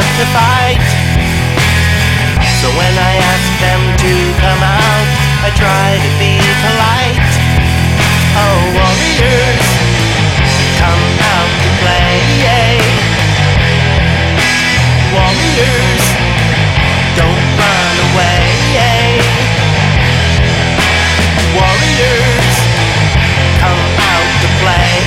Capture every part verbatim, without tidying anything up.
to fight. So when I ask them to come out, I try to be polite. Oh, warriors, come out to play. Warriors, don't run away. Warriors, come out to play.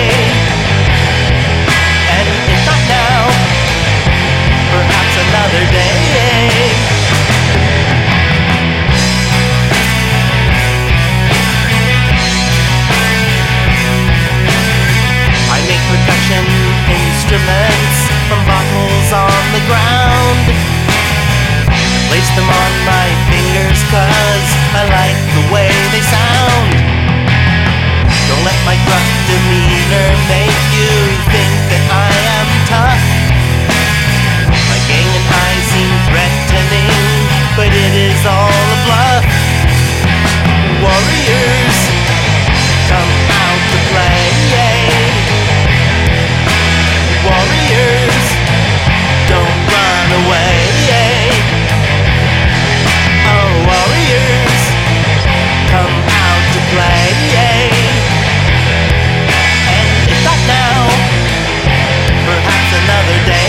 And if not now, perhaps another day. I make percussion instruments from bottles on the ground. Place them on my fingers 'cause I like the way they sound. Don't let my gruff demeanor make you think that I am tough. My gang and I seem threatening, but it is all a bluff. Warriors, come out to play. Warriors, don't run away. Oh, warriors, come out to play. And if not now, perhaps another day.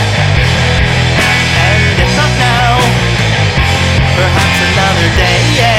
Perhaps another day, yeah.